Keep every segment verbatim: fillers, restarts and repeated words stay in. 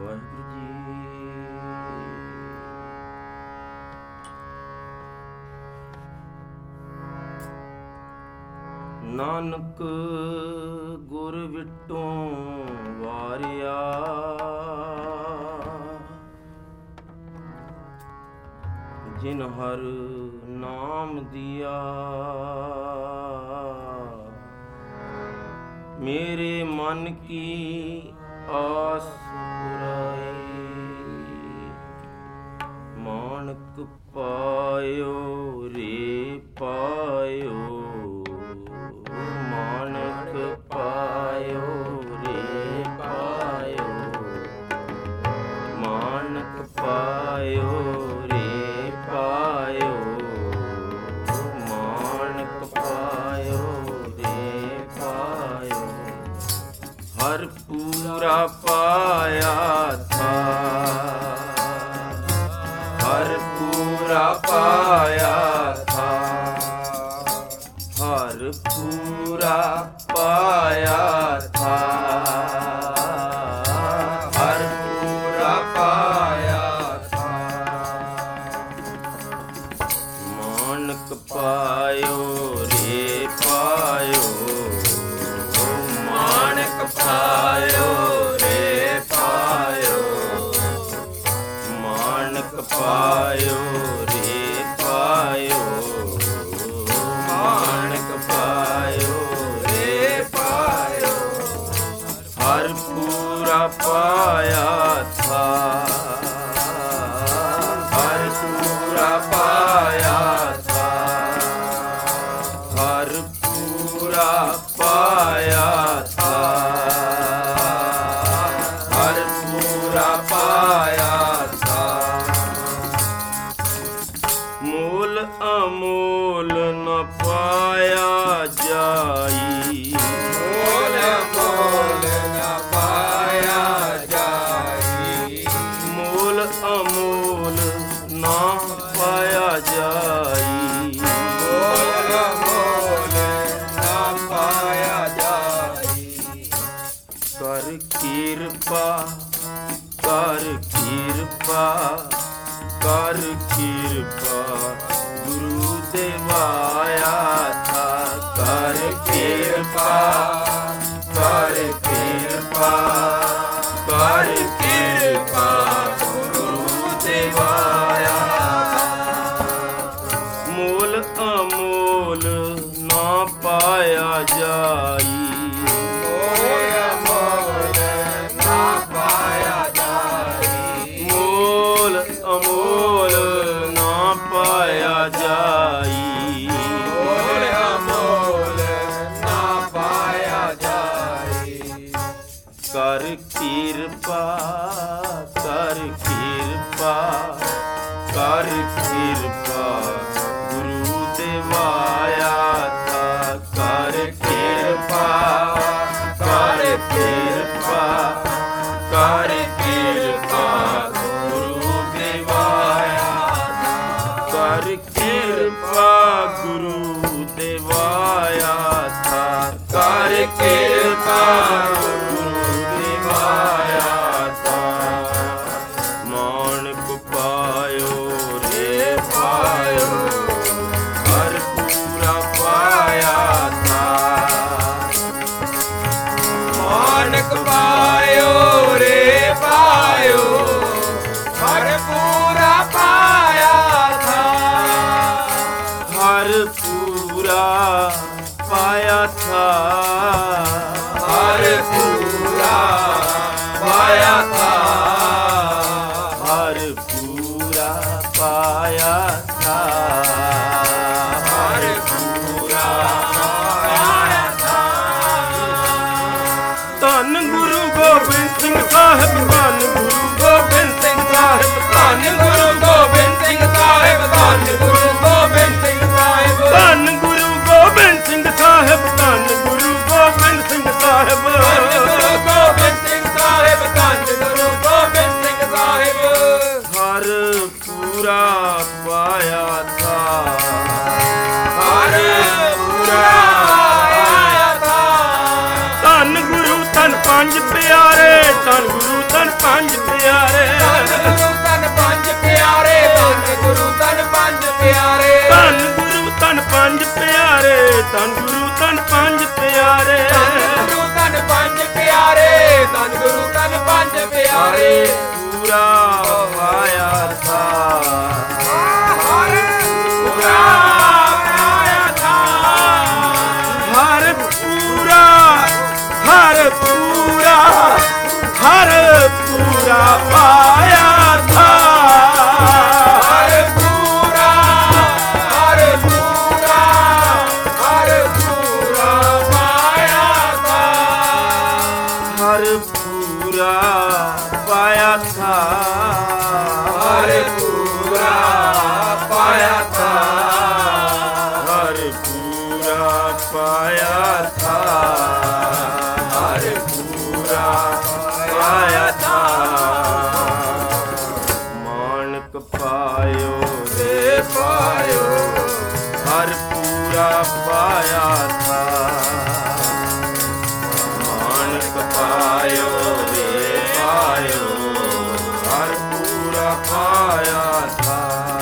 ਨਾਨਕ ਗੁਰ ਵਿਟੋਂ ਵਾਰਿਆ, ਜਿਨ ਹਰ ਨਾਮ ਦਿਆ। ਮੇਰੇ ਮਨ ਕੀ ਆਸ ਪੁਰਾਈ, ਮਾਨਕ ਪਾਇਓ ਰੇ ਪਾਇਓ, ਮਾਨਕ ਪਾਇਓ ਰੇ ਪਾਇਓ, ਮਾਨਕ ਪਾਇਓ ਰੇ ਪਾਇਓ, ਮਾਨਕ ਪਾਇਓ ਰੇ ਪਾਇਓ। ਹਰ ਪੂਰਾ ਪਾਇਆ ਥਾ, ਹਰ ਪੂਰਾ ਪਾਇਆ ਥਾ, ਹਰ ਪੂਰਾ ਪਾਇਆ ਥਾ, ਹਰ ਪੂਰਾ ਪਾਇਆ ਥਾ। ਮਾਨਕ ਪਾਇਓ ਰੇ ਪਾਇਓ, ਮਾਨਕ ਪਾਇਓ ਰੇ ਪਾਇਓ, ਮਾਨਕ ਪਾਇਓ ਰੇ ਪਾਇਓ, ਮਾਨਕ ਪਾਇਓ ਰੇ ਪਾਇਓ। ਹਰ ਪੂਰਾ ਪਾਇਆ ਥਾ, ਹਰ ਪੂਰਾ ਪਾਇਆ ਥਾ, ਹਰ ਪੂਰਾ ਪਾਇਆ ਥਾ, ਹਰ ਪੂਰਾ ਪਾਇਆ ਥਾ। ਮੋਲ ਅਮੋਲ ਨ ਪਾਇਆ ਜਾਈ, ਮੋਲ ਅਮੋਲ ਨ ਪਾਇਆ ਜਾਈ, ਮੋਲ ਅਮੋਲ ਨਾ ਪਾਇਆ ਜਾਈ, ਮੋਲ ਅਮੋਲ ਨ ਪਾਇਆ ਜਾਈ। ਕਰ ਕਿਰਪਾ ਕਰ ਕਿਰਪਾ ਕਰ ਕਿਰਪਾ, ਗੁਰੂ ਦੇਵਾਇਆ ਥਾ। ਕਰ ਕਿਰਪਾ ਕਰ ਕਿਰਪਾ ਕਰ ਕਿਰਪਾ, ਗੁਰੂ ਦੇਵਾਇਆ। ਮੋਲ ਅਮੋਲ ਨਾ ਪਾਇਆ ਜਾਈ, ਮੋਲ ਅਮੋਲ ਨ ਪਾਇਆ ਜਾਈ, ਮੋਲ ਅਮੋਲ ਨਾ ਪਾਇਆ ਜਾਈ, ਮੋਲ ਅਮੋਲ ਨ ਪਾਇਆ ਜਾਈ। ਕਰ ਕਿਰਪਾ ਕਰ ਕਿਰਪਾ ਕਰ ਕਿਰਪਾ, ਗੁਰੂ ਦੇਵਾਇਆ ਥਾ। ਕਰ ਕਿਰਪਾ ਕਰ ਕਿਰਪਾ ਕਰ ਕਿਰਪਾ, ਗੁਰੂ ਦੇਵਾਇਆ ਥਾ। ਕਰ ਕਿਰਪਾ ਗੁਰੂ ਦੇਵਾਇਆ ਥਾ, ਕਰ ਕਿਰਪਾ ਗੁਰੂ ਦੇਵਾਇਆ ਥਾ। ਮਾਨਕ ਪਾਇਓ ਰੇ ਪਾਇਓ, ਹਰ ਪੂਰਾ ਪਾਇਆ ਥਾ। ਮਾਨਕ ਪਾਇਓ ਰੇ ਪਾਇਓ, ਹਰ ਪੂਰਾ ਪਾਇਆ ਥਾ। ਹਰ ਪੂਰਾ ਪਾਇਆ ਥਾ, ਹਰ ਪੂਰਾ ਪਾਇਆ ਥਾ, ਹਰ ਪੂਰਾ ਪਾਇਆ ਥਾ, ਹਰ ਪੂਰਾ ਪਾਇਆ ਥਾ। ਧੰਨ ਗੁਰੂ ਗੋਬਿੰਦ ਸਿੰਘ ਸਾਹਿਬ, ਧੰਨ ਗੁਰੂ ਗੋਬਿੰਦ ਸਿੰਘ ਸਾਹਿਬ, ਧੰਨ ਗੁਰੂ ਗੋਬਿੰਦ ਸਿੰਘ ਸਾਹਿਬ, ਧੰਨ ਗੁਰੂ ਗੋਬਿੰਦ ਸਿੰਘ ਸਾਹਿਬ, ਧੰਨ ਗੁਰੂ ਗੋਬਿੰਦ ਸਿੰਘ ਸਾਹਿਬ, ਧੰਨ ਗੁਰੂ ਗੋਬਿੰਦ ਸਿੰਘ ਸਾਹਿਬ, ਧੰਨ ਗੁਰੂ ਗੋਬਿੰਦ ਸਿੰਘ ਸਾਹਿਬ, ਧੰਨ ਗੁਰੂ ਗੋਬਿੰਦ ਸਿੰਘ ਸਾਹਿਬ। ਹਰ ਪੂਰਾ ਪਾਇਆ ਥਾ, ਹਰ ਪੂਰਾ ਪਾਇਆ ਥਾ। ਧੰਨ ਗੁਰੂ ਧੰਨ ਪੰਜ ਪਿਆਰੇ, ਧੰਨ ਗੁਰੂ ਧੰਨ ਪੰਜ ਪਿਆਰੇ ਧੰਨ ਗੁਰੂ ਧੰਨ ਪੰਜ ਪਿਆਰੇ ਧੰਨ ਗੁਰੂ ਧੰਨ ਪੰਜ ਪਿਆਰੇ ਧੰਨ ਗੁਰੂ ਧੰਨ ਪੰਜ ਪਿਆਰੇ ਧੰਨ ਗੁਰੂ ਧੰਨ ਪੰਜ ਪਿਆਰੇ ਧੰਨ ਗੁਰੂ ਧੰਨ ਪੰਜ ਪਿਆਰੇ ਧੰਨ ਗੁਰੂ ਧੰਨ ਪੰਜ ਪਿਆਰੇ ਪੂਰਾ ਪਾਇਆ ਥਾ ਹਰ ਪੂਰਾ ਪਾਇਆ ਥਾ ਹਰ ਪੂਰਾ ਹਰ ਪੂਰਾ ਹਰ ਪੂਰਾ ਪਾਇਆ ਥਾ ਹਰ ਪੂਰਾ ਹਰ ਪੂਰਾ ਹਰ ਪੂਰਾ ਪਾਇਆ ਥਾ ਹਰ ਪੂਰਾ ਪਾਇਆ ਥਾ ਹਰ ਪੂਰਾ ਪਾਇਆ ਥਾ ਹਰ ਪੂਰਾ ਪਾਇਆ ਥਾ ਹਰ ਪੂਰਾ ਪਾਇਆ ਥਾ ਮਾਨਕ ਪਾਇਓ ਤੇ ਪਾਇਓ ਹਰ ਪੂਰਾ ਪਾਇਆ ਥਾ ਮਾਨਕ ਪਾਇਓ ਰੇ ਪਾਇਓ ਹਰ ਪੂਰਾ ਪਾਇਆ ਥਾ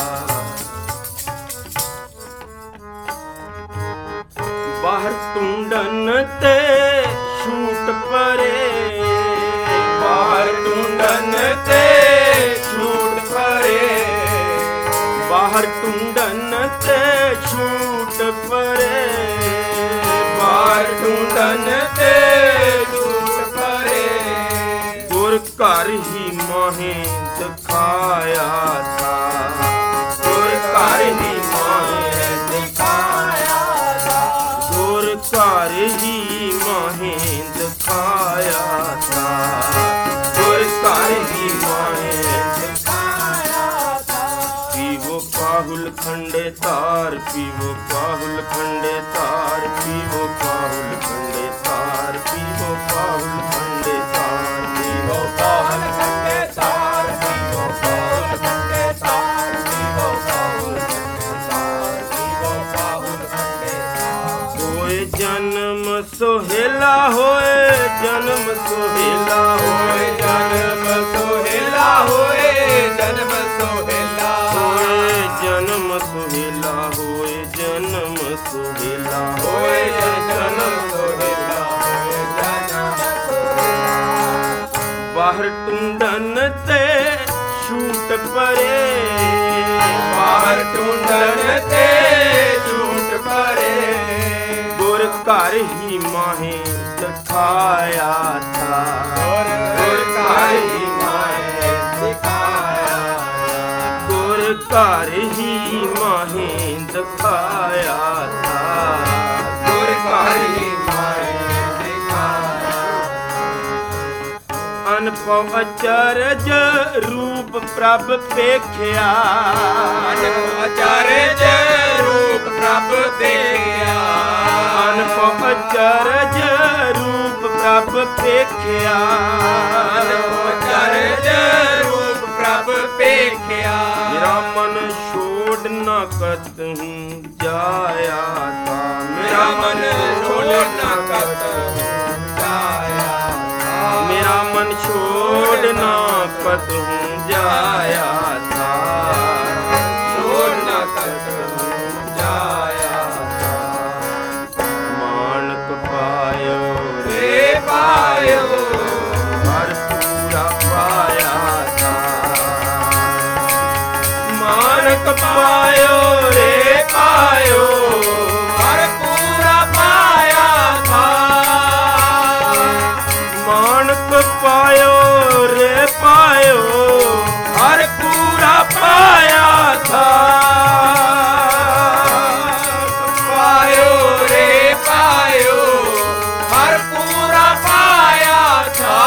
ਬਾਹਰ ਟੁੰਡਨ ਤੇ ਛੂਟ ਪਰੇ ਬਾਹਰ ਟੁੰਡਨ ਤੇ ਛੂਟ ਪਰੇ ਬਾਹਰ ਟੁੰਡਨ ਤੇ ਛੂਟ ਪਰੇ ਬਾਹਰ ਟੁੰਡਨ ਤੇ ਛੂਟ ਪਰੇ ਗੁਰ ਘਰ ਹੀ ਮਾਹੇ ਦਿਖਾਇਆ ਥਾ ਗੁਰ ਘਰ ਹੀ ਮਾਹੇ ਦਿਖਾਇਆ ਗੁਰ ਘਰ ਹੀ ਮਾਹੇ ਦਿਖਾਇਆ ਥਾ ਗੁਰ ਘਰ ਹੀ ਮਾਹੇ ਦਿਖਾਇਆ ਥਾ ਪੀਵੋ ਪਾਹੁਲ ਖੰਡੇ ਤਾਰ ਪੀਵੋ ਪਾਹੁਲ ਖੰਡੇ ਤਾਰ ਪੀਵੋ ਪਾਹੁਲ ਖੰਡੇ ਤਾਰ ਪੀਵੋ ਪਾਹੁਲ ਖੰਡੇ ਤਾਰ ਪੀਵੋ ਪਾਹੁਲ ਖੰਡੇ ਤਾਰ ਪੀਵੋ ਪਾਹੁਲ ਖੰਡੇ ਤਾਰ ਪੀਵੋ ਪਾਹੁਲ ਖੰਡੇ ਤਾਰ ਪੀਵੋ ਪਾਹੁਲ ਖੰਡੇ ਤਾਰ ਹੋਏ ਜਨਮ ਸੋਹਿਲਾ ਹੋਏ ਜਨਮ ਸੋਹਿਲਾ ਹੋਏ ਹੋਏ ਜਨਮ ਸੋਹਿਲਾ ਹੋਏ ਜਨਮ ਸੋਹਿਲਾ ਹੋਏ ਜਨਮ ਸੁਹੇਲਾ ਹੋਏ ਜਨਮ ਸੁਹੇਲਾ ਹੋਏ ਜਨਮ ਸੋਹਿਲਾ ਹੋਏ ਜਨਮ ਸੋਹਿਲਾ ਬਾਹਰ ਟੁੰਡਨ ਤੇ ਛੂਟ ਪਰੇ ਬਾਹਰ ਟੁੰਡਨ ਤੇ ਝੂਠ ਪਰੇ ਗੁਰ ਘਰ ਹੀ ਮਾਹੇ ਦਿਖਾਇਆ ਥਾ ਗੁਰ ਘਰ ਹੀ ਮਾਹੇ ਦਿਖਾਇਆ ਗੁਰ ਘਰ ਹੀ ਮਾਹੇ ਦਿਖਾਇਆ ਥਾ ਗੁਰ ਘਰ ਹੀ ਮਾਹੇ ਦਿਖਾਇਆ ਅਨਪਉ ਅਚਰਜ ਰੂਪ ਪ੍ਰਭ ਵੇਖਿਆ ਅਨੰਦ ਅਚਰਜ ਰੂਪ ਪ੍ਰਭ ਦੇਖਿਆ ਅਨਪਉ ਅਚਰਜ ਰੂਪ ਪ੍ਰਭ ਵੇਖਿਆ ਅਨੰਦ ਅਚਰਜ ਰੂਪ ਪ੍ਰਭ ਦੇਖਿਆ ਮੇਰਾ ਮਨ ਛੋੜ ਨਾ ਕਤਹੂੰ ਜਾਇਆ ਤਾ ਮੇਰਾ ਮਨ ਛੋੜ ਨਾ ਕਤ ਜਾਇਆ ਮੇਰਾ ਮਨ ਛੋੜ ਨਾ ਕਤਹੂੰ ਜਾਇਆ ਤਾ ਛੋੜ ਨਾ ਕਤ ਜਾਇਆ ਮਾਨਕ ਪਾਇਓ ਰੇ ਪਾਇਓ ਹਰ ਪੂਰਾ ਪਾਇਆ ਥਾ ਮਾਨਕ ਪਾਇਓ ਰੇ ਪਾਇਓ ਹਰ ਪੂਰਾ ਪਾਇਆ ਥਾ ਮਾਨਕ ਪਾਇਓ ਰੇ ਪਾਇਓ ਹਰ ਪੂਰਾ ਪਾਇਆ ਥਾ ਪਾਇਓ ਰੇ ਪਾਇਓ ਹਰ ਪੂਰਾ ਪਾਇਆ ਥਾ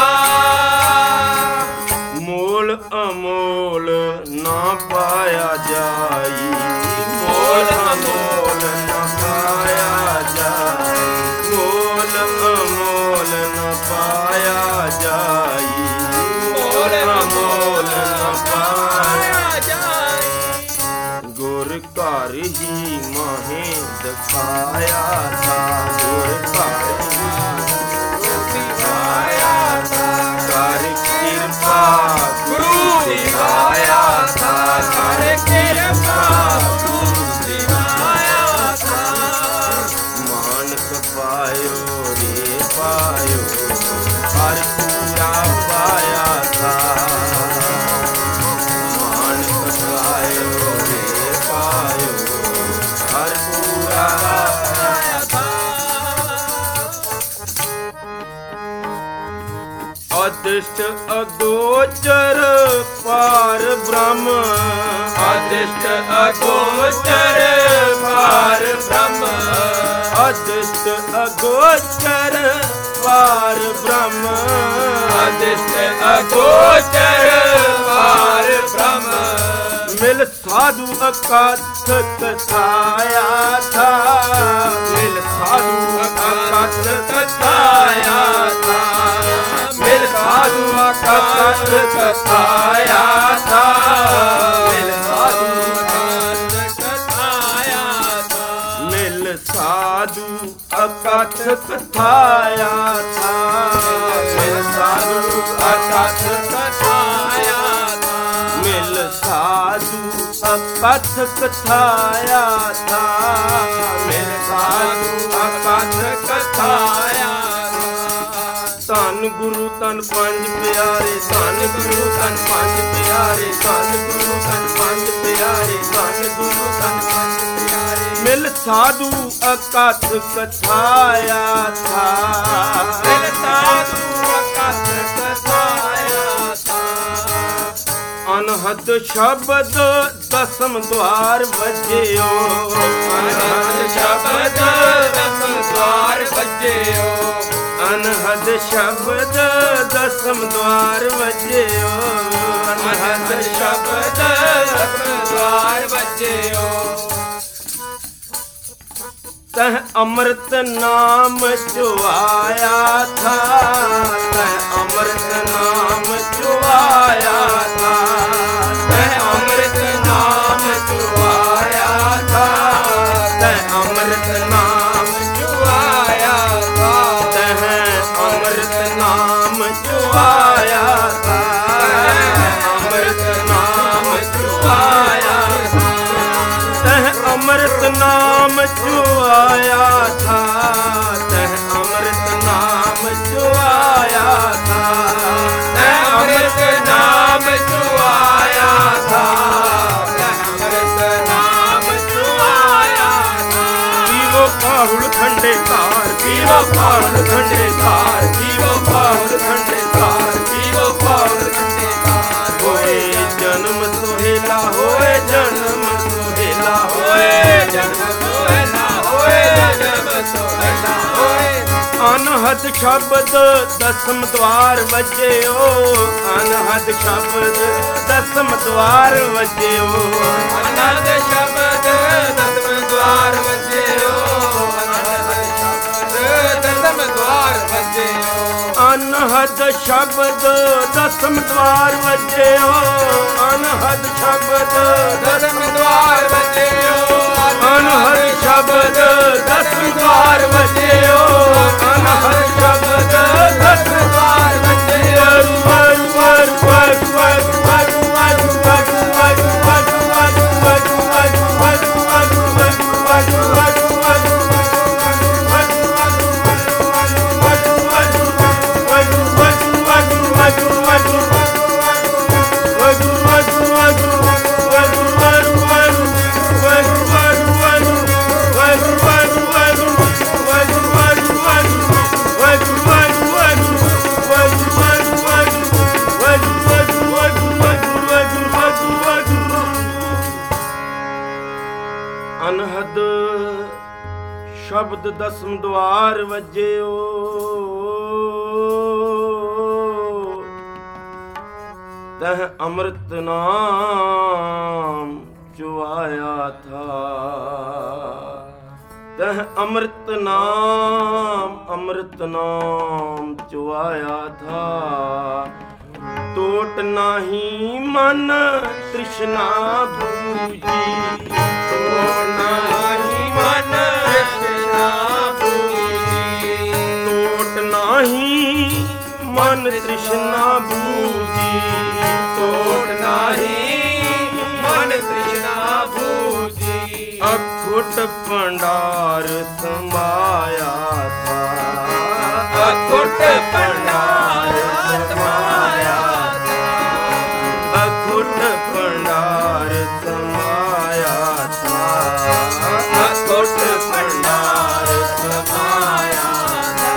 ਮੋਲ ਅਮੋਲ ਨਾ ਪਾਇਆ ਜਾਈ ਮੋਲ ਅਮੋਲ ਨਾ ਪਾਇਆ ਜਾਈ ਮੋਲ ਅਮੋਲ ਨਾ ਪਾਇਆ ਜਾਈ ਮੋਲ ਅਮੋਲ ਨਾ ਪਾਇਆ ਪਾਇਆ ਜਾਈ ਗੁਰ ਘਰ ਹੀ ਮਾਹੇ ਦਿਖਾਇਆ ਥਾ ਗੁਰ ਘਰ ਹੀ ਦਿਖਾਇਆ ਥਾ ਕਰਕੇ ਕਿਰਪਾ ਗੁਰੂ ਦੀ ਮਾਇਆ ਥਾ ਕਰ ਕਿਰਪਾ ਗੁਰੂ ਦੀ ਮਾਇਆ ਥਾ ਮਾਨਕ ਪਾਇਓ ਰੇ ਪਾਇਓ ਹਰ ਪੂਰਾ ਪਾਇਆ ਥਾ ਮਾਨਕ ਪਾਇਓ ਰੇ ਪਾਇਓ ਹਰ ਪੂਰਾ ਪਾਇਆ ਥਾ ਅਦਿਸ਼ਟ ਅਗੋਚਰ ਪਾਰ ਬ੍ਰਹਮ ਅਦਿਸ਼ਟ ਅਗੋਚਰ ਪਾਰ ਬ੍ਰਹਮ ਅਦਿਸ਼ਟ ਅਗੋਚਰ ਪਾਰ ਬ੍ਰਹਮ ਅਦਿਸ਼ਟ ਅਗੋਚਰ ਪਾਰ ਬ੍ਰਹਮ ਮਿਲ ਸਾਧੂ ਅਕਥ ਕਥਾਇਆ ਥਾ ਮਿਲ ਸਾਧੂ ਅਕਥ ਕਥਾਇਆ ਥਾ ਮਿਲ ਸਾਧੂ ਅਕਥ ਕਥਾਇਆ ਥਾ ਮਿਲ ਸਾਧੂ ਅਕਥ ਕਥਾਇਆ ਥਾ ਮਿਲ ਸਾਧੂ ਅਕਥ ਕਥਾਇਆ ਥਾ ਮਿਲ ਸਾਧੂ ਅਕਥ ਕਥਾਇਆ ਥਾ ਮਿਲ ਸਾਧੂ ਅਕਥ ਕਥਾਇਆ ਥਾ ਮਿਲ ਸਾਧੂ ਅਕਥ ਕਥਾਇਆ ਧੰਨ ਗੁਰੂ ਧੰਨ ਪੰਜ ਪਿਆਰੇ ਧੰਨ ਗੁਰੂ ਧੰਨ ਪੰਜ ਪਿਆਰੇ ਧੰਨ ਗੁਰੂ ਧੰਨ ਪੰਜ ਪਿਆਰੇ ਧੰਨ ਗੁਰੂ ਧੰਨ ਪੰਜ ਪਿਆਰੇ ਮਿਲ ਸਾਧੂ ਅਕਥ ਕਥਾਇਆ ਥਾ ਮਿਲ ਸਾਧੂ ਅਕਥ ਕਥਾਇਆ ਥਾ ਅਨਹਦ ਸ਼ਬਦ ਦਸਮ ਦਵਾਰ ਵਜਿਓ ਅਨਹਦ ਸ਼ਬਦ ਦਸਮ ਦਵਾਰ ਵਜਿਓ ਅਨਹਦ ਸ਼ਬਦ ਦਸਮ ਦਵਾਰ ਵਜਿਓ ਅਨਹਦ ਸ਼ਬਦ ਦਸਮ ਦਵਾਰ ਵਜਿਓ ਤਹ ਅੰਮ੍ਰਿਤ ਨਾਮ ਚੁਆਇਆ ਥਾ ਤਹ ਅੰਮ੍ਰਿਤ ਨਾਮ ਚੁਆਇਆ ਥਾ ਤਹ ਅੰਮ੍ਰਿਤ ਨਾਮ ਚੁਆਇਆ ਥਾ ਤਹ ਅੰਮ੍ਰਿਤ ਨਾਮ ਚੁਆਇਆ ਥਾ ਤਹ ਅੰਮ੍ਰਿਤ ਨਾਮ ਚੁਆਇਆ ਥਾ ਅੰਮ੍ਰਿਤ ਨਾਮ ਚੁਆਇਆ ਤਹ ਅੰਮ੍ਰਿਤ ਨਾਮ ਚੁਆਇਆ ਥਾ ਤਹ ਅੰਮ੍ਰਿਤ ਨਾਮ ਚੁਆਇਆ ਥਾ ਤੈ ਅੰਮ੍ਰਿਤ ਨਾਮ ਚੁਆਇਆ ਥਾ ਤੈ ਅੰਮ੍ਰਿਤ ਨਾਮ ਚੁਆਇਆ ਥਾ ਪੀਵੋ ਪਾਹੁਲ ਖੰਡੇ ਧਾਰ ਪੀਵੋ ਪਾਹੁਲ ਖੰਡੇ ਧਾਰ ਪੀਵੋ ਪਾਹੁਲ ਖੰਡੇ ਧਾਰ ਜੀਵੋ ਪਾਵਨ ਖੰਡੇ ਧਾਰ ਹੋਏ ਜਨਮ ਸੁਹੇਲਾ ਹੋਏ ਜਨਮ ਸੁਹੇਲਾ ਹੋਏ ਹੋਏ ਜਨਮ ਸੋਹਣਾ ਹੋਏ ਜਨਮ ਸੋਹਣਾ ਹੋਏ ਅਨਹਦ ਸ਼ਬਦ ਦਸਮ ਦਵਾਰ ਵਜਿਓ ਅਨਹਦ ਸ਼ਬਦ ਦਸਮ ਦਵਾਰ ਵਜਿਓ ਅਨੰਦ ਸ਼ਬਦ ਦਸਮ ਦਵਾਰ ਵਜਿਓ ਅਨੰਦ ਸ਼ਬਦ ਦਸਮ ਦਵਾਰ ਵਜਿਓ ਅਨਹਦ ਸ਼ਬਦ ਦਸਮ ਦਵਾਰ ਵਜਿਓ ਅਨਹਦ ਸ਼ਬਦ ਦਸਮ ਦਵਾਰ ਵਜਿਓ ਅਨਹਦ ਸ਼ਬਦ ਦਸਮ ਦਵਾਰ ਵਜਿਓ ਅਨਹਦ ਸ਼ਬਦ ਦਸਮ ਦਵਾਰ ਵਜਿਓ ਵਰ ਵਰ ਵਰ ਵਰ ਵਰ ਵਰ ਵਰ ਵਰ ਵਰ ਵਰ ਵਰ ਵਰ ਵਰ ਵਰ ਵਰ ਵਰ ਅਨਹਦ ਸ਼ਬਦ ਦਸਮ ਦਵਾਰ ਵਜਿਓ ਤਹ ਅੰਮ੍ਰਿਤ ਨਾਮ ਚੁਆਇਆ ਥਾ ਤਹ ਅੰਮ੍ਰਿਤ ਨਾਮ ਅੰਮ੍ਰਿਤ ਨਾਮ ਚੁਆਇਆ ਥਾ ਟੋਟ ਨਾਹੀ ਮਨ ਤ੍ਰਿਸ਼ਨਾ ਬੂਜੀ ਟੋਟ ਨਾਹੀ ਮਨ ਤ੍ਰਿਸ਼ਨਾ ਬੂਜੀ ਟੋਟ ਨਾਹੀ ਮਨ ਤ੍ਰਿਸ਼ਨਾ ਬੂਜੀ भंडार समाया था, अखुट भंडार समाया था, अखुट भंडार समाया था, अखुट भंडार समाया था।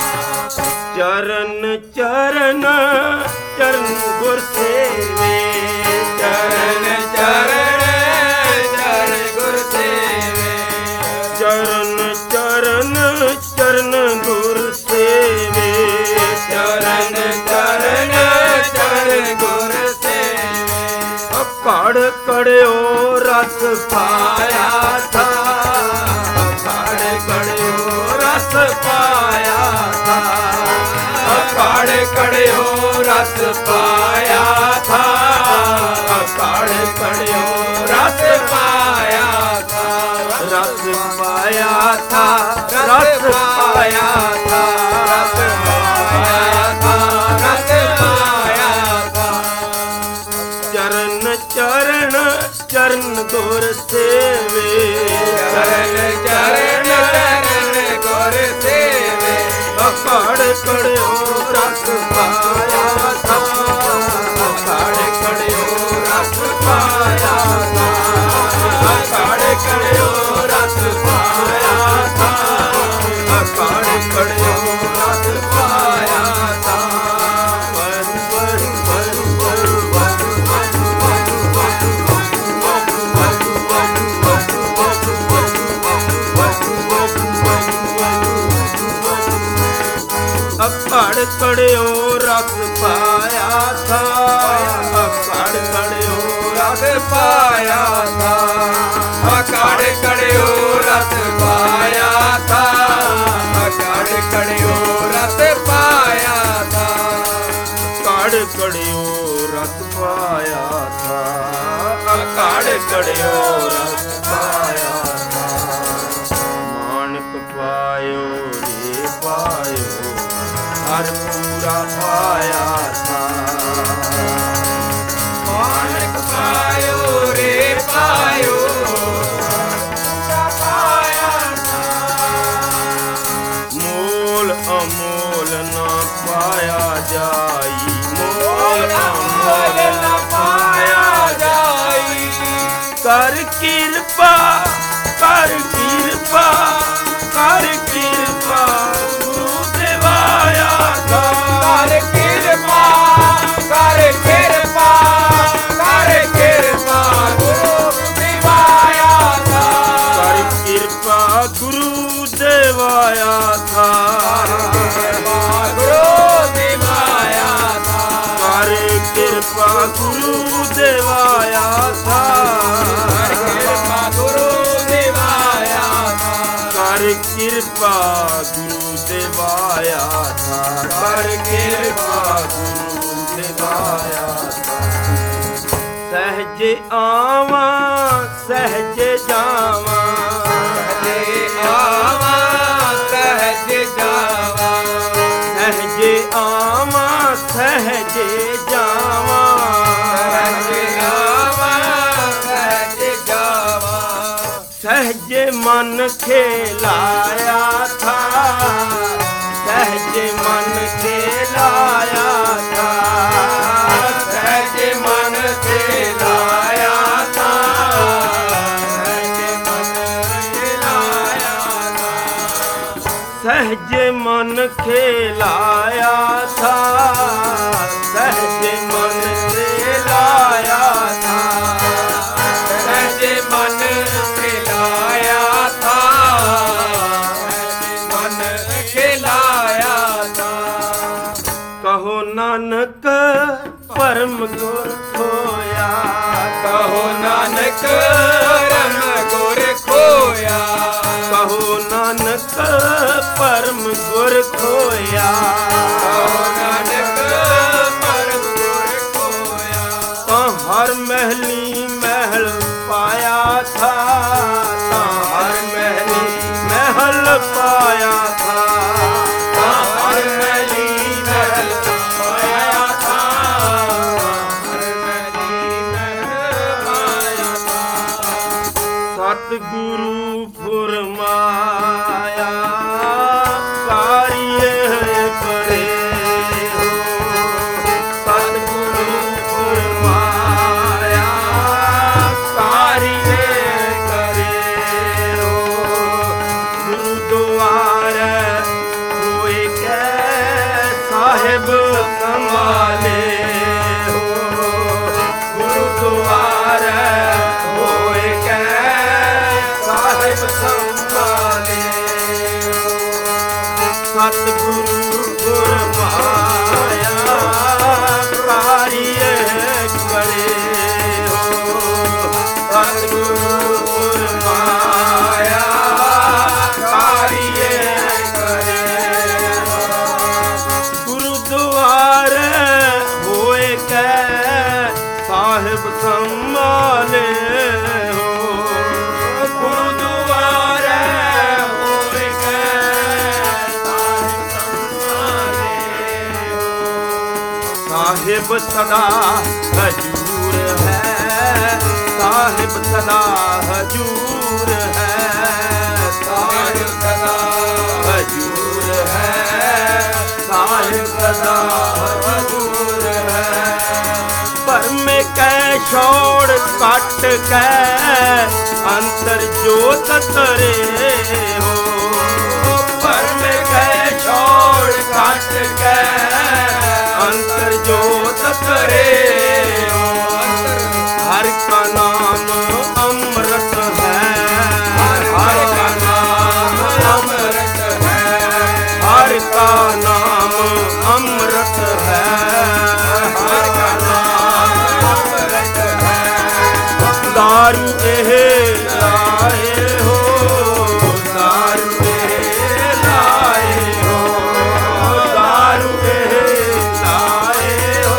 चरण चरण चरण गुर सेवे, चरण चरण चरण गुर सेवे, चरण चरण चरण गुर सेवे, चरण चरण चरण गुर सेवे। कड़ कड़ियो रस पाया था, कड़ कड़ियो रस पाया था, कड़ कड़ियो रस पाया था, कड़ कड़ियो रस पाया था, रस पाया था, रस पाया था, रस पाया था, रस पाया था। चरण चरण चरण गुर सेवे, चरण चरण चरण गुर सेवे, कड़ कड़ियो रस पाया था, कड़ कड़ियो रस पाया था, कड़ कड़ियो रस पाया था, कड़ कड़ियो रस पाया था। वर वर वर वर अकड़ कड़ियो रस पाया था, अकड़ कड़ियो रस पाया था, कड़ कड़ियो रस पाया था, कड़ कड़ियो रस पाया था, कड़ कड़ियो रस पाया था, कड़ कड़ियो रस पाया था। मानक पायो रे पायो हर पूरा पाया था, मानक पायो रे पायो पाया था, मोल अमोल न पाया जाई, मोल अमोल न पाया जाई। कर कृपा कर कृपा कर कृपा गुरु देवाया था, कर कृपा कर कृपा कर कृपा गुरु दिवाया था, कर कृपा गुरु देवाया था, गुरु दिवाया था, कर कृपा गुरु देवाया था, कृपा गुरु दिवाया था, कर कृपा गुरु देवाया था, कर कृपा गुरु देवाया था। सहज आवा सहज जावा, सहज आवा सहज जावा, सहज आवा सहज जावा, सहज आवा सहज जावा, सहज मन खेलाया था, सहज मन खेलाया था, सहज मन खेलाया था, सहज मन खेलाया था, सहज मन खेलाया था, सहज मन खेलाया था, सहज मन खेलाया था, सहज मन खेलाया था। कहो नानक परम गुर खोया, कहो नानक परम गुर खोया, कहो नानक परम गुर खोया, कहो नानक परम गुर खोया, तो हर महली महल पाया था, तो हर महली महल पाया था, तो हर महली महल पाया था, हर महली महल पाया था। सतगुरु फुरमाया ਸਤਿਗੁਰੂ ਗੁਰਮਾਇਆ ਕਾਰਿਏ ਕਰੇ ਹੋ। ਸਤਿਗੁਰੂ ਗੁਰਮਾਇਆ ਕਾਰਿਏ ਕਰੇ ਹੋ। ਗੁਰਦੁਆਰੇ ਹੋਏ ਕੈ ਸਾਹਿਬ ਸੰਭਾਲੇ ਹੋ। ਗੁਰਦੁਆਰੇ ਹੋਏ ਕੈ ਸਾਹਿਬ ਸੰਭਾਲੇ ਹੋ। ਸਾਹਿਬ ਸਦਾ ਹਜੂਰ ਹੈ, ਸਾਹਿਬ ਸਦਾ ਹਜੂਰ ਹੈ, ਸਾਹਿਬ ਸਦਾ ਹਜੂਰ ਹੈ, ਸਾਹਿਬ ਸਦਾ ਹਜੂਰ ਹੈ। ਭਰਮੇ ਕੈ ਛੋੜ ਕੱਟ ਕੈ ਅੰਤਰ ਜੋਤ ਤਰੇ ਹੋ। ਭਰਮੇ ਕੈ ਛੋੜ ਕੱਟ ਕੈ ਅੰਤਰ ਜੋਤ ਤਰੇ ਹੋ। ਹਰ ਕਾ ਨਾਮ ਅੰਮ੍ਰਿਤ ਹੈ, ਹਰ ਕਾ ਨਾਮ ਅੰਮ੍ਰਿਤ ਹੈ, ਹਰ ਕਾ ਨਾਮ ਅੰਮ੍ਰਿਤ ਹੈ, ਹਰ ਕਾ ਨਾਮ ਅੰਮ੍ਰਿਤ ਹੈ। ਦਾਰੂ ਇਹ ਲਾਏ ਹੋ, ਦਾਰੂ ਇਹ ਲਾਏ ਹੋ, ਦਾਰੂ ਇਹ ਲਾਏ ਹੋ,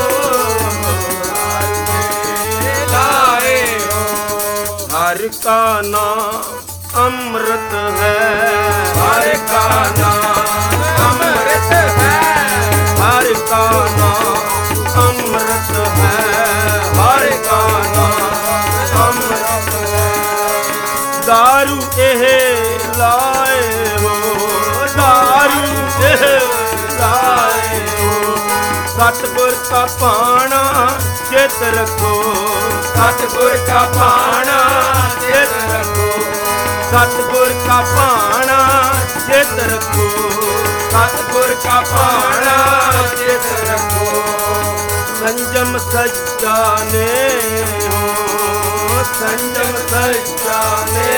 ਲਾਏ ਹੋ। ਹਰ ਕਾ ਨਾਮ ਅੰਮ੍ਰਿਤ ਹੈ, ਹਰ ਕਾ ਨਾਮ ਅੰਮ੍ਰਿਤ ਹੈ, ਹਰ ਕਾ ਨਾਮ ਅੰਮ੍ਰਿਤ ਹੈ, ਹਰ ਕਾ ਨਾਮ ਅੰਮ੍ਰਿਤ ਹੈ। ਦਾਰੂ ਇਹ ਲਾਏ ਹੋ, ਦਾਰੂ ਇਹ ਲਾਏ ਹੋ। ਸਤਿਗੁਰ ਕਾ ਭਾਣਾ ਚਿਤ ਰੱਖੋ, ਸਤਿਗੁਰ ਕਾ ਭਾਣਾ ਚਿਤ ਰੱਖੋ, ਸਤਿਗੁਰ ਕਾ ਭਾਣਾ ਚਿਤ ਰੱਖੋ, ਸਤਿਗੁਰ ਕਾ ਭਾਣਾ ਚਿਤ ਰੱਖੋ। ਸੰਜਮ ਸੱਚਾ ਨੇ ਹੋ, ਸੰਜਮ ਸੱਚਾ ਨੇ।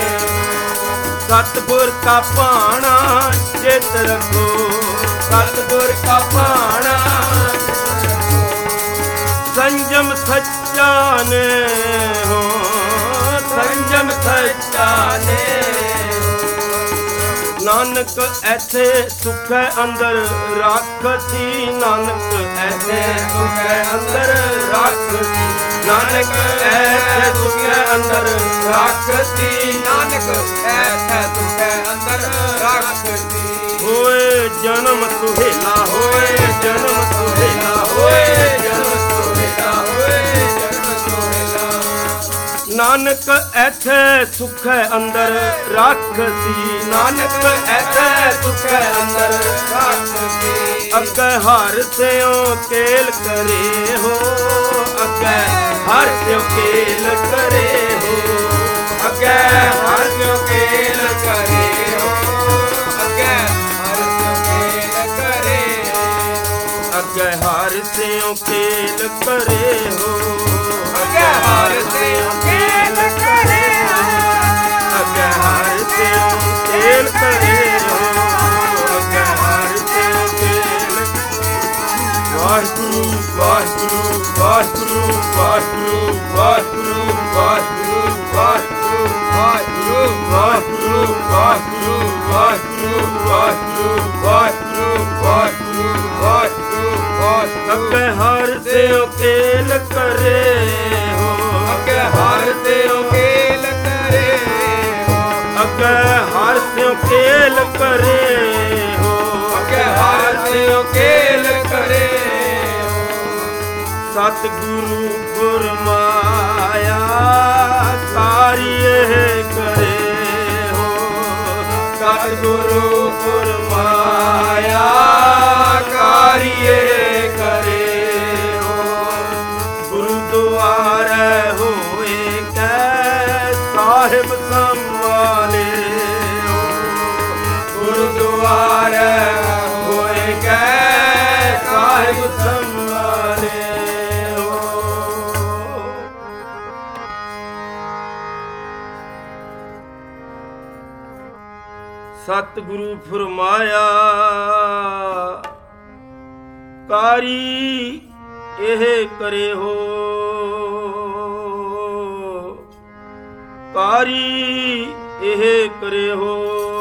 ਸਤਿਗੁਰ ਕਾ ਭਾਣਾ ਚਿਤ ਰੱਖੋ, ਸਤਿਗੁਰ ਕਾ ਭਾਣਾ। ਸੰਜਮ ਸੱਚਾ ਨੇ ਹੋ, ਸੰਜਮ ਸੱਚਾ ਨੇ। ਨਾਨਕ ਐਥੇ ਸੁਖ ਹੈ ਅੰਦਰ ਰਾਖਤੀ, ਨਾਨਕ ਐਥੇ ਸੁਖ ਹੈ ਅੰਦਰ ਰਾਖਤੀ, ਨਾਨਕ ਐਥੇ ਸੁਖ ਹੈ ਅੰਦਰ ਰਾਖਤੀ, ਨਾਨਕ ਐਥੇ ਸੁਖ ਹੈ ਅੰਦਰ ਰਾਖਤੀ। ਹੋਏ ਜਨਮ ਸੁਹੇਲਾ, ਹੋਏ ਜਨਮ ਸੁਹੇਲਾ, ਹੋਏ ਜਨਮ ਸੁਹੇਲਾ, ਹੋਏ ਜਨਮ ਸੁਹੇਲਾ। ਨਾਨਕ ਐਥੇ ਸੁਖ ਹੈ ਅੰਦਰ ਰਾਖਤੀ, ਨਾਨਕ ਐਥੇ ਸੁਖ ਹੈ ਅੰਦਰ ਰਾਖਤੀ। ਅੱਗੇ ਹਰ ਸਿਓ ਕੇਲ ਕਰੇ ਹੋ, ਅੱਗੇ ਹਰ ਸਿਓ ਕੇਲ ਕਰੇ ਹੋ, ਅੱਗੇ ਹਰ ਸਿਓ ਕੇਲ ਕਰੇ ਹੋ, ਅੱਗੇ ਹਰ ਸਿਓ ਕੇਲ ਕਰੇ ਹੋ, ਅੱਗੇ ਹਰ ਸਿਓ ਕੇਲ ਕਰੇ ਹੋ, ਅੱਗੇ ਹਰ ਸਿਓ ਕੇਲ ਕਰੇ ਹੋ, ਅੱਗੇ ਹਰ ਸਿਓ ਕੇਲ ਕਰੇ ਹੋ, ਅੱਗੇ ਹਰ ਸਿਓ ਕੇਲ। ਵਾਹਿਗੁਰੂ ਵਾਹਿਗੁਰੂ ਵਾਹਿਗੁਰੂ ਵਾਹਿਗੁਰੂ ਵਾਹਿਗੁਰੂ ਵਾਹਿਗੁਰੂ ਵਾਹਿਗੁਰੂ ਵਾਹਿਗੁਰੂ ਵਾਹਿਗੁਰੂ ਵਾਹਿਗੁਰੂ ਵਾਹਿਗੁਰੂ ਵਾਹਿਗੁਰੂ ਵਾਹਿਗੁਰੂ ਵਾਹਿਗੁਰੂ ਵਾਹਿਗੁਰੂ ਵਾਹਿਗੁਰੂ। ਅੱਗੇ ਹਰ ਸਿਓ ਕੇਲ ਕਰੇ ਹੋ, ਅੱਗੇ ਹਰ ਸਿਓ ਕੇਲ ਕਰੇ ਹੋ, ਅੱਗੇ ਹਰ ਸਿਓ ਕੇਲ ਕਰੇ ਹੋ, ਅੱਗੇ ਹਰ ਸਿਓ ਕੇਲ ਕਰੇ ਹੋ। ਸਤਿਗੁਰੂ ਗੁਰਮਾਇਆ ਕਾਰਿਏ ਕਰੇ ਹੋ, ਸਤਿਗੁਰੂ ਗੁਰਮਾਇਆ ਕਾਰਿਏ ਕਰੇ ਹੋ। ਗੁਰਦੁਆਰੇ ਹੋਏ ਕੈ ਸਾਹਿਬ ਸੰਭਾਲੇ ਹੋ, ਗੁਰਦੁਆਰੇ ਹੋਏ ਕੈ ਸਾਹਿਬ ਸੰਭਾਲੇ ਹੋ। ਸਤਿਗੁਰੂ ਫਰਮਾਇਆ ਕਾਰੀ ਇਹ ਕਰੇ ਹੋ, ਕਾਰੀ ਇਹ ਕਰੇ ਹੋ।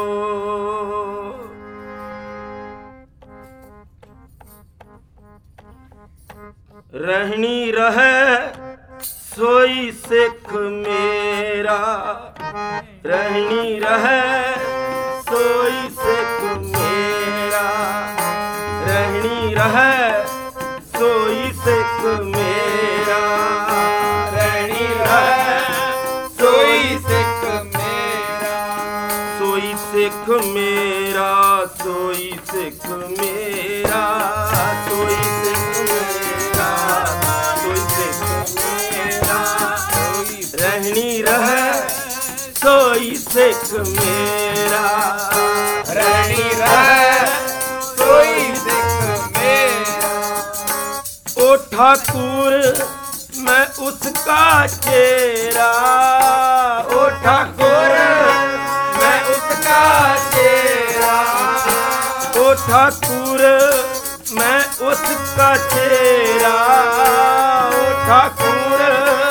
ਰਹਿਣੀ ਰਹੈ ਸੋਈ ਸਿੱਖ ਮੇਰਾ, ਰਹਿਣੀ ਰਹੈ ਸੋਈ ਸਿੱਖ ਮੇਰਾ, ਰਹਿਣੀ ਰਹੈ ਸੋਈ ਸਿੱਖ ਮੇਰਾ, ਰਹਿਣੀ ਰਹੈ ਸੋਈ ਸਿੱਖ ਮੇਰਾ, ਸੋਈ ਸਿੱਖ ਮੇਰਾ, ਸੋਈ ਸਿੱਖ ਮੇਰਾ, ਸੋਈ ਸਿੱਖ ਮੇਰਾ, ਸੋਈ ਸਿੱਖ ਮੇਰਾ, ਰਹਿਣੀ ਰਹੈ ਸੋਈ ਸਿੱਖ ਮੇਰਾ, ਰਹਿਣੀ ਰਹੈ ਸੋਈ ਸਿੱਖ ਮੇਰਾ। ਓ ਠਾਕੁਰ मैं उसका चेहरा, ओ ठाकुर मैं उसका चेहरा, ओ ठाकुर मैं उसका चेहरा, ओ ठाकुर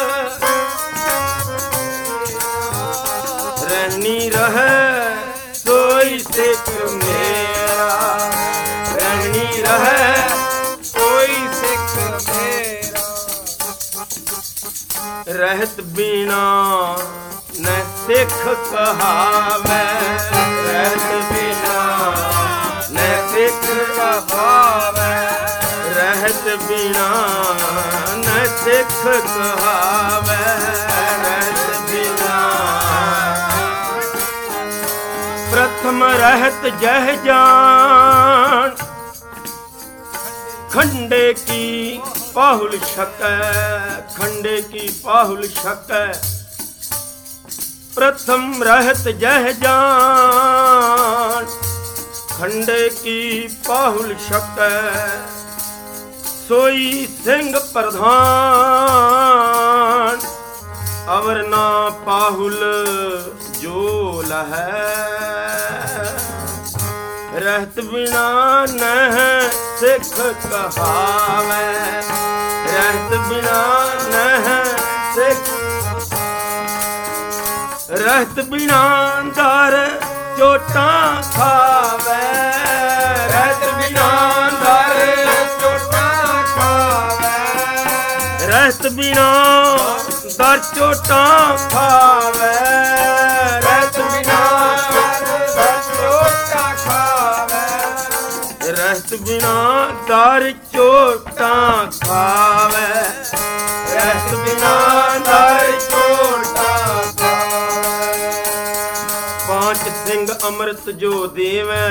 रहनी रहे सोई सिख मेरा, रहनी रहे सोई सिख मेरा। रहत बिना न सिख कहावै, रहत बिना न सिख कहावै, रहत बिना न सिख कहावै, रहत बिना। प्रथम रहत जह जान खंडे की पाहुल शकै, खंडे की पाहुल शकै। प्रथम रहत जह जान खंडे की पाहुल शकै, सोई सिंह प्रधान अवर ना पाहुल जो लहै। रहत बिना नह सिख कहावै, रहत बिना नह सिख, रहत बिना दर चोटां खावै, रहत बिना दर चोटां खावै, रहत बिना दर चोटां खावै, रहत बिना दर चोटां खावै, रहत बिना दर चोटां खावै, रहत बिना दर चोटां खावै। पांच सिंह अमृत जो देवै,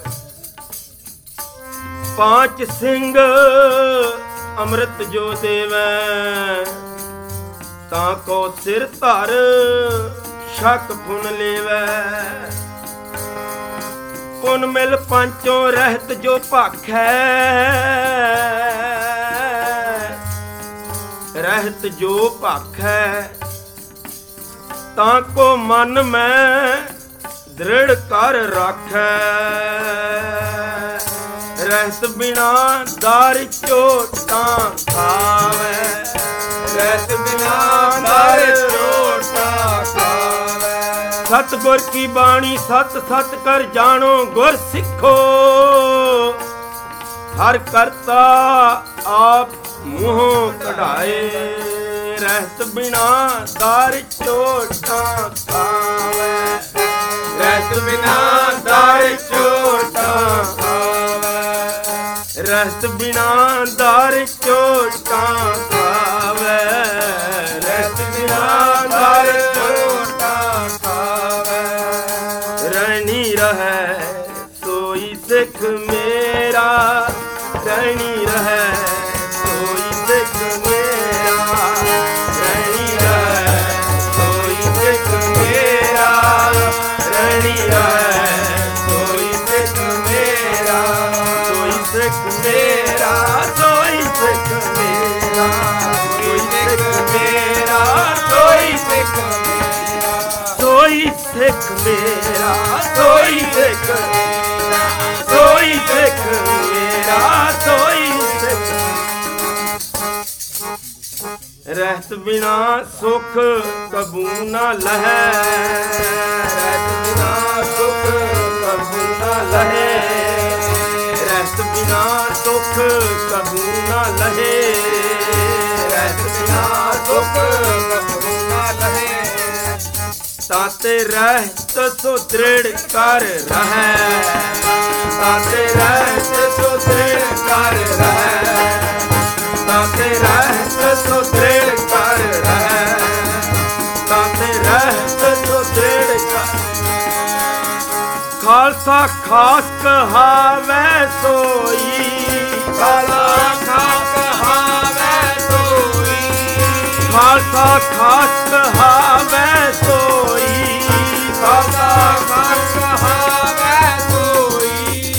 पांच सिंह अमृत जो देवै, ताको सिर धर शक फुन लेवै। पुन मिल पंचों रहत जो भाखै, रहत जो भाखै, ताको मन में दृढ़ कर राखै। रहत बिना दार चोटां खावै, रहत बिना दर चोटां खावै। सतगुर की बाणी सत सत कर जानो गुर सिखो, हर करता आप मुँहों कढ़ाए। रहत बिना दार चोटां खावै, रहत बिना दर चोटां खावै, रहत बिना दार चोटां खावै, रहत बिना दार चोटां खावै। रहनी रहै सोई सिख मेरा, रहनी रहै सोई सिख मेरा, रहनी रहै सोई सिख मेरा, रहनी रहै सोई सिख मेरा, सोई सिख मेरा, सोई सिख मेरा। ਸਿੱਖ ਮੇਰਾ, ਸੋਈ ਸਿੱਖ ਮੇਰਾ, ਸੋਈ ਸਿੱਖ ਮੇਰਾ, ਸੋਈ ਸਿੱਖ। ਰਹਿਤ ਬਿਨਾ ਸੁਖ ਕਬੂ ਨਾ ਲਹੈ, ਰਹਿਤ ਬਿਨਾ ਸੁਖ ਕਬੂ ਨਾ ਲਹੈ, ਰਹਿਤ ਬਿਨਾ ਸੁਖ ਕਬੂ ਨਾ ਲਹੈ, ਰਹਿਤ ਬਿਨਾ ਸੁਖ ਕਬੂ ਨਾ ਲਹੈ। ਤਾਤੇ ਰਹਿਤ ਸੋ ਦ੍ਰਿੜ ਕਰ ਰਹੈ, ਤਾਤੇ ਰਹਿਤ ਸੋ ਦ੍ਰਿੜ ਕਰ ਰਹੈ, ਤਾਤੇ ਰਹਿਤ ਸੋ ਦ੍ਰਿੜ ਕਰ ਰਹੈ, ਤਾਤੇ ਰਹਿਤ ਸੋ ਦ੍ਰਿੜ ਕਰ। ਖਾਲਸਾ ਖਾਸ ਕਹਾਵੈ ਸੋਈ, ਖਾਲਸਾ ਖਾਸ ਕਹਾਵੈ ਸੋਈ, ਖਾਲਸਾ ਖਾਸ ਕਹਾਵੈ ਸੋਈ, ਖਾਲਸਾ ਖਾਸ ਕਹਾਵੈ ਸੋਈ।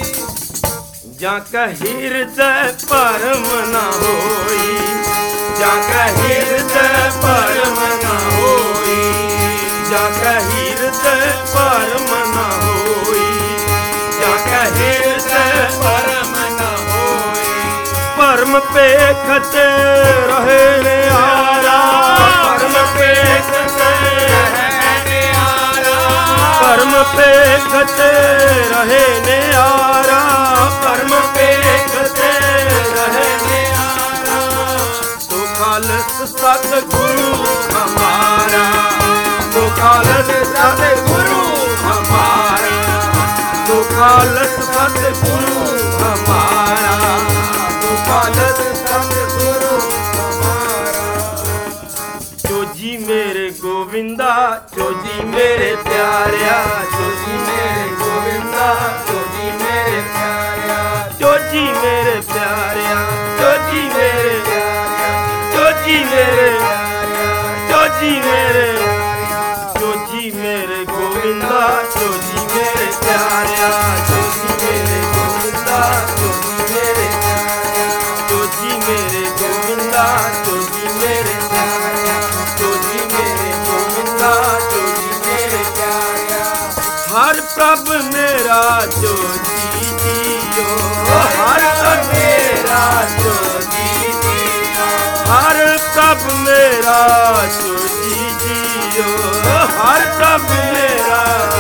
ਜਾਂ ਕਾ ਹਿਰਦੈ ਭਰਮ ਨਾ ਹੋਈ, ਜਾਂ ਕਾ ਹਿਰਦੈ ਭਰਮ ਨਾ ਹੋਈ, ਜਾਂ ਕਾ ਹਿਰਦੈ ਭਰਮ ਨਾ ਹੋਈ, ਜਾਂ ਕਾ ਹਿਰਦੈ ਭਰਮ ਨਾ ਹੋਈ। ਭਰਮ ਪੇਖਤ ਰਹੇ ਨਿਆਰਾ, ਭਰਮ ਪੇਖਤ ਰਹੇ ਨਿਆਰਾ, ਭਰਮ ਪੇਖਤ ਰਹੇ ਨਿਆਰਾ, ਭਰਮ ਪੇਖਤ ਰਹੇ ਨਿਆਰਾ। ਤੋ ਖਾਲਸ ਸਤਿਗੁਰੂ ਹਮਾਰਾ, ਤੋ ਖਾਲਸ ਸਤਿਗੁਰੂ ਹਮਾਰਾ, ਤੋ ਖਾਲਸ ਸਤਿਗੁਰੂ ਹਮਾਰਾ, ਤੋ ਖਾਲਸ ਸਤਿਗੁਰੂ ਹਮਾਰਾ। ਚੋਜੀ ਮੇਰੇ ਗੋਵਿੰਦਾ, ਚੋਜੀ ਮੇਰੇ ਪਿਆਰਿਆ, ਚੋਜੀ ਮੇਰੇ ਗੋਵਿੰਦਾ, ਚੋਜੀ ਮੇਰੇ ਪਿਆਰਿਆ, ਚੋਜੀ ਮੇਰੇ ਪਿਆਰਿਆ, ਚੋਜੀ ਮੇਰੇ ਪਿਆਰਿਆ, ਚੋਜੀ ਮੇਰੇ ਪਿਆਰਿਆ, ਚੋਜੀ ਮੇਰੇ, ਚੋਜੀ ਮੇਰੇ ਗੋਵਿੰਦਾ, ਚੋਜੀ ਮੇਰੇ ਪਿਆਰਿਆ, ਚੋਜੀ ਮੇਰੇ ਗੋਵਿੰਦਾ, ਚੋਜੀ ਮੇਰੇ ਪਿਆਰਿਆ, ਚੋਜੀ ਮੇਰੇ ਗੋਵਿੰਦਾ, ਚੋਜੀ ਮੇਰੇ ਪਿਆਰਿਆ, ਚੋਜੀ ਮੇਰੇ ਗੋਵਿੰਦਾ, ਚੋਜੀ ਮੇਰੇ ਪਿਆਰਿਆ। ਹਰ ਪ੍ਰਭ ਮੇਰਾ ਚੋਜੀ ਜੀਓ, ਹਰ ਪ੍ਰਭ ਮੇਰਾ ਚੋਜੀ ਜੀਓ, ਹਰ ਪ੍ਰਭ ਮੇਰਾ ਚੋਜੀ ਜੀਓ, ਹਰ ਪ੍ਰਭ ਮੇਰਾ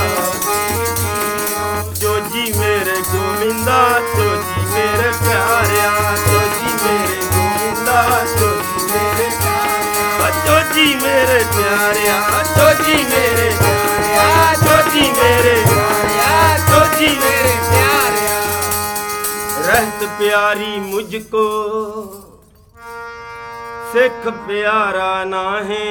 ਚੋਜੀ ਮੇਰੇ ਗੋਵਿੰਦਾ, ਚੋਜੀ ਮੇਰੇ ਪਿਆਰਿਆ, ਚੋਜੀ ਮੇਰੇ ਗੋਵਿੰਦਾ, ਚੋਜੀ ਮੇਰੇ ਪਿਆਰਿਆ, ਚੋਜੀ ਮੇਰੇ ਪਿਆਰਿਆ, ਚੋਜੀ ਮੇਰੇ ਪਿਆਰਿਆ, ਚੋਜੀ ਮੇਰੇ ਪਿਆਰਿਆ, ਚੋਜੀ ਮੇਰੇ ਪਿਆਰਿਆ। रहत प्यारी मुझको सिख प्यारा नाहे,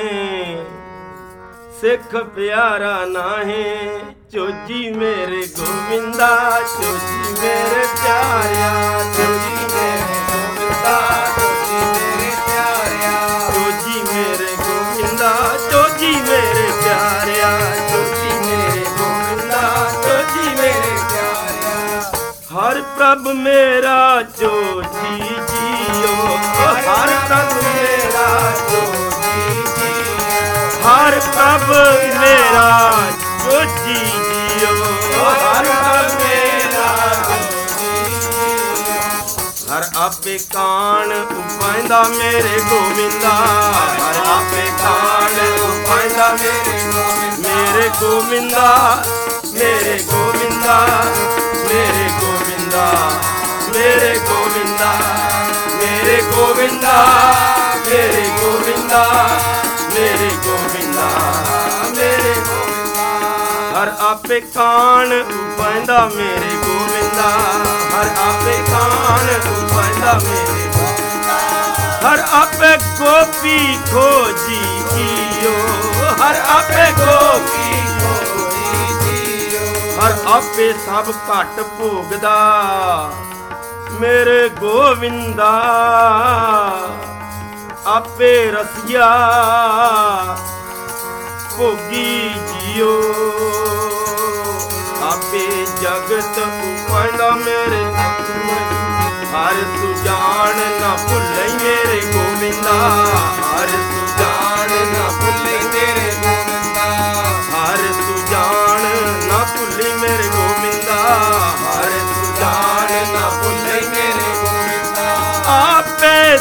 सिख प्यारा नाहे। चोजी मेरे गोविंदा, चोजी मेरे प्यारिया, चोजी मेरे गोविंदा, चोजी मेरे प्यारिया, चोजी मेरे गोविंदा, चोजी मेरे प्यारिया, चोजी मेरे गोविंदा, चोजी मेरे प्यारिया। हर प्रभ मेरा चोजी जियो, हर प्रभ मेरा चोजी जियो, हर प्रभ मेरा चोजी जियो, हर प्रभ मेरा चोजी जियो। हर आपे कान उपाइंदा मेरे गोविंदा, हर आपे कान उपाइंदा मेरे गोविंदा, मेरे गोविंदा, मेरे गोविंदा, मेरे गोविंदा, मेरे गोविंदा, मेरे गोविंदा, मेरे गोविंदा, मेरे गोविंदा, मेरे गोविंदा। हर आपे कान उपाइंदा मेरे गोविंदा, हर आपे कान उपाइंदा मेरे गोविंदा, हर आपे गोपी खोजी जियो, हर आपे गोपी खोजी जियो, हर आपे सब घट भोगदा मेरे गोविंदा, आपे रसिया भोगी जियो, आपे जगत उपाइंदा मेरे, हर तू जान ना भुल्लै मेरे गोविंदा, हर तू जान ना भुल्लै मेरे गोविंदा, हर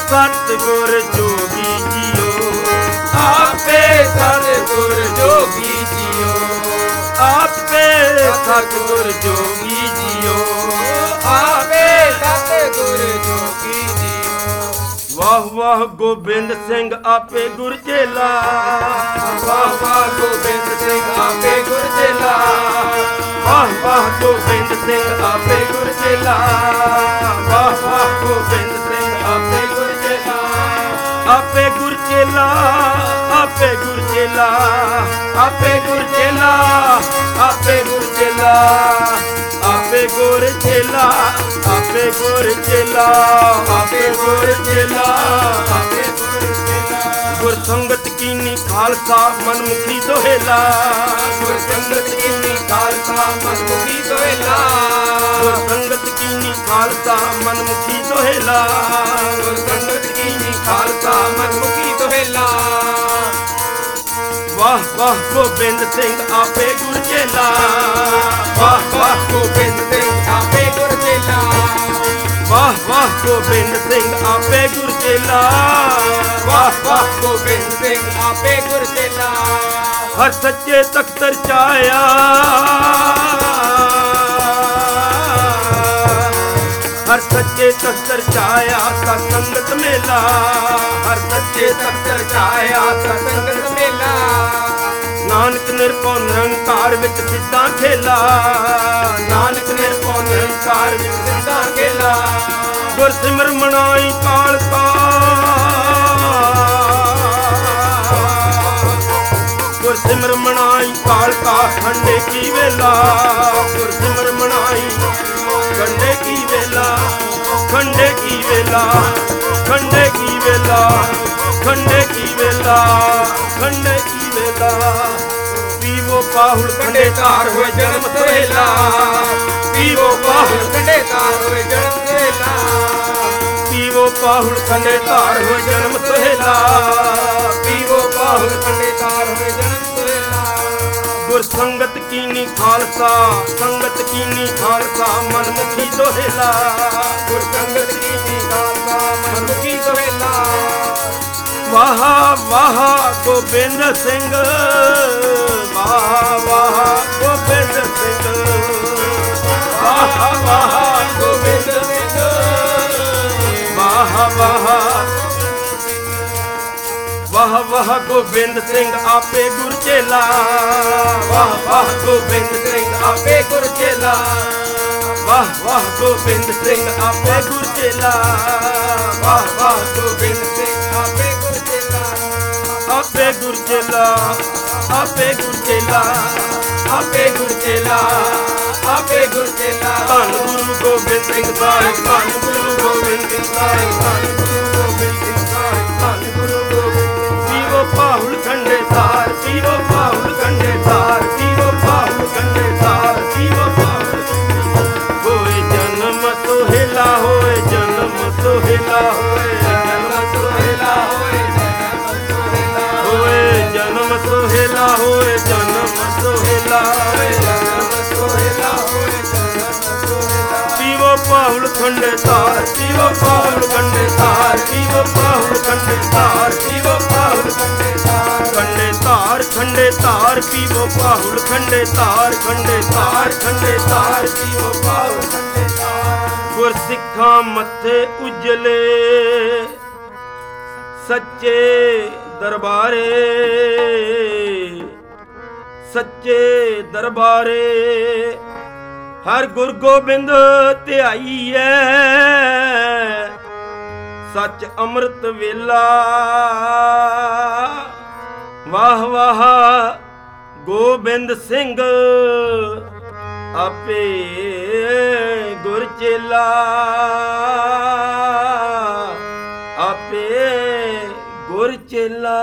ਸਤਿਗੁਰ ਜੋਗੀ ਜੀਓ, ਆਪੇ ਸਤਿਗੁਰ ਜੋਗੀ ਜੀਓ, ਆਪੇ ਸਤਿਗੁਰ ਜੋਗੀ ਜੀਓ। ਆਪੇ ਸਤਿਗੁਰ ਜੋਗੀ ਜੀਓ। ਵਾਹ ਵਾਹ ਗੋਬਿੰਦ ਸਿੰਘ ਆਪੇ ਗੁਰ ਚੇਲਾ, ਵਾਹ ਵਾਹ ਗੋਬਿੰਦ ਸਿੰਘ ਆਪੇ ਗੁਰ ਚੇਲਾ, ਵਾਹ ਵਾਹ ਗੋਬਿੰਦ ਸਿੰਘ ਆਪੇ ਗੁਰ ਚੇਲਾ, ਵਾਹ ਵਾਹ ਗੋਬਿੰਦ ਸਿੰਘ ਆਪੇ ਗੁਰ ਚੇਲਾ, ਆਪੇ ਗੁਰ ਚੇਲਾ, ਆਪੇ ਗੁਰ ਚੇਲਾ, ਆਪੇ ਗੁਰ ਚੇਲਾ, ਆਪੇ ਗੁਰ ਚੇਲਾ, ਆਪੇ ਗੁਰ ਚੇਲਾ, ਆਪੇ ਗੁਰ ਚੇਲਾ, ਆਪੇ ਗੁਰ ਚੇਲਾ, ਆਪੇ ਗੁਰ ਚੇਲਾ। ਗੁਰ ਸੰਗਤ ਕੀਨੀ ਖਾਲਸਾ ਮਨਮੁਖੀ ਦੋਹੇਲਾ, ਗੁਰ ਸੰਗਤ ਕੀਨੀ ਖਾਲਸਾ ਮਨਮੁਖੀ ਦੋਹੇਲਾ, ਗੁਰ ਸੰਗਤ ਕੀਨੀ ਖਾਲਸਾ ਮਨਮੁਖੀ ਦੋਹੇਲਾ, ਗੁਰ ਸੰਗਤ ਕੀਨੀ ਖਾਲਸਾ ਮਨਮੁਖੀ ਦੋਹੇਲਾ। ਵਾਹ ਵਾਹ ਗੋਬਿੰਦ ਸਿੰਘ ਆਪੇ ਗੁਰ ਚੇਲਾ, ਵਾਹ ਵਾਹ ਗੋਬਿੰਦ ਸਿੰਘ ਆਪੇ ਗੁਰ ਚੇਲਾ, ਵਾਹ ਵਾਹ ਗੋਬਿੰਦ ਸਿੰਘ ਆਪੇ ਗੁਰ ਚੇਲਾ, ਵਾਹ ਵਾਹ ਗੋਬਿੰਦ ਸਿੰਘ ਆਪੇ ਗੁਰ ਚੇਲਾ। ਹਰ ਸੱਚੇ ਤਖਤ ਰਚਾਇਆ, ਹਰ ਸੱਚੇ ਤਖਤ ਰਚਾਇਆ ਸਤ ਸੰਗਤ ਮੇਲਾ, ਹਰ ਸੱਚੇ ਤਖਤ ਰਚਾਇਆ ਸਤ ਸੰਗਤ ਮੇਲਾ, ਨਾਨਕ ਨਿਰਭਉ ਨਿਰੰਕਾਰ ਵਿੱਚ ਸਿੱਧਾ ਖੇਲਾ, ਨਾਨਕ ਨਿਰਭਉ ਨਿਰੰਕਾਰ ਵਿੱਚ ਸਿੱਧਾ ਖੇਲਾ। ਗੁਰ ਸਿਮਰ ਮਨਾਈ ਕਾਲ ਕਾ, ਗੁਰ ਸਿਮਰ ਮਨਾਈ ਕਾਲ ਕਾ ਖੰਡੇ ਕੀ ਵੇਲਾ, ਗੁਰ ਸਿਮਰ ਮਨਾਈ ਖੰਡੇ ਕੀ ਵੇਲਾ, ਖੰਡੇ ਕੀ ਵੇਲਾ, ਖੰਡੇ ਕੀ ਵੇਲਾ, ਖੰਡੇ ਕੀ ਵੇਲਾ, ਖੰਡੇ ਕੀ ਵੇਲਾ। ਪੀਵੋ ਪਾਹੁਲ ਖੰਡੇ ਧਾਰ ਹੋਏ ਜਨਮ ਸੋਹੇਲਾ, ਪੀਵੋ ਪਾਹੁਲ ਕੰਡੇ ਤਾਰ ਹੋਏ ਜਨਮ ਸੋਹੇਲਾ, ਪੀਵੋ ਪਾਹੁਲ ਖੰਡੇ ਧਾਰ ਹੋਏ ਜਨਮ ਸੋਹੇਲਾ, ਪੀਵੋ ਪਾਹੁਲ ਕੰਡੇ ਤਾਰ ਹੋਏ ਜਨਮ ਸੋਹੇਲਾ। ਗੁਰ ਸੰਗਤ ਕੀਨੀ ਖਾਲਸਾ, ਸੰਗਤ ਕੀਨੀ ਖਾਲਸਾ ਮਨਮੁਖੀ ਦੋਹੇਲਾ, ਗੁਰ ਸੰਗਤ ਕੀਨੀ ਖਾਲਸਾ ਮਨਮੁਖੀ ਦੋਹੇਲਾ। ਵਾਹ ਵਾਹ ਗੋਬਿੰਦ ਸਿੰਘ, ਵਾਹ ਵਾਹ ਗੋਬਿੰਦ ਸਿੰਘ, ਵਾਹ ਵਾਹ ਗੋਬਿੰਦ ਸਿੰਘ, ਵਾਹ ਵਾਹ ਵਾਹ ਵਾਹ ਗੋਬਿੰਦ ਸਿੰਘ ਆਪੇ ਗੁਰ ਚੇਲਾ, ਵਾਹ ਵਾਹ ਗੋਬਿੰਦ ਸਿੰਘ ਆਪੇ ਗੁਰ ਚੇਲਾ, ਵਾਹ ਵਾਹ ਗੋਬਿੰਦ ਸਿੰਘ ਆਪੇ ਗੁਰ ਚੇਲਾ, ਵਾਹ ਵਾਹ ਗੋਬਿੰਦ ਸਿੰਘ ਆਪੇ ਗੁਰ ਚੇਲਾ, ਆਪੇ ਗੁਰ ਚੇਲਾ, ਆਪੇ ਗੁਰ ਚੇਲਾ, ਆਪੇ ਗੁਰ ਚੇਲਾ, ਆਪੇ ਗੁਰ ਚੇਲਾ। ਧੰਨ ਗੁਰੂ ਗੋਬਿੰਦ ਸਿੰਘ ਸਾਹਿਬ, ਧੰਨ ਗੁਰੂ ਗੋਬਿੰਦ ਸਿੰਘ ਸਾਹਿਬ, ਧੰਨ ਗੁਰੂ ਗੋਬਿੰਦ ਸਿੰਘ ਸਾਹਿਬ, ਧੰਨ ਗੁਰੂ ਗੋਬਿੰਦ। ਪੀਵੋ ਪਾਹੁਲ ਖੰਡੇ ਧਾਰ, ਪੀਵੋ ਪਾਹੁਲ ਖੰਡੇ ਧਾਰ, ਪੀਵੋ ਪਾਹੁਲ ਖੰਡੇ ਧਾਰ, ਪੀਵੋ ਪਾਹੁਲ। ਹੋਏ ਜਨਮ ਸੋਹੇਲਾ, ਹੋਏ ਜਨਮ ਸੋਹੇਲਾ, ਹੋਏ ਜਨਮ ਸੋਹੇਲਾ, ਹੋਏ ਹੋਏ ਜਨਮ ਸੋਹੇਲਾ, ਹੋਏ ਜਨਮ ਸੋਹੇਲਾ, ਹੋਏ ਜਨਮ ਸੋਹੇਲਾ, ਹੋਏ ਜਨਮ ਸੋਹੇਲਾ। ਪੀਵੋ ਪਾਹੁਲ ਖੰਡੇ ਧਾਰ, ਪੀਵੋ ਪਾਹੁਲ ਖੰਡੇ ਧਾਰ, ਪੀਵੋ ਪਾਹੁਲ ਖੰਡੇ ਧਾਰ, ਪੀਵੋ ਪਾਹੁਲ ਖੰਡੇ ਧਾਰ, ਖੰਡੇ ਧਾਰ, ਖੰਡੇ ਧਾਰ, ਪੀਵੋ ਪਾਹੁਲ ਖੰਡੇ ਧਾਰ, ਖੰਡੇ ਧਾਰ, ਖੰਡੇ ਧਾਰ, ਪੀਵੋ ਪਾਹੁਲ ਖੰਡੇ ਧਾਰ। ਗੁਰ ਸਿੱਖਾਂ ਮੱਥੇ ਉਜਲੇ ਸੱਚੇ ਦਰਬਾਰੇ, ਸੱਚੇ ਦਰਬਾਰੇ ਹਰ ਗੁਰ ਗੋਬਿੰਦ ਧਿਆਈਐ, ਸੱਚ ਅੰਮ੍ਰਿਤ ਵੇਲਾ। ਵਾਹ ਵਾਹ ਗੋਬਿੰਦ ਸਿੰਘ ਆਪੇ ਗੁਰ ਚੇਲਾ, ਆਪੇ ਗੁਰ ਚੇਲਾ।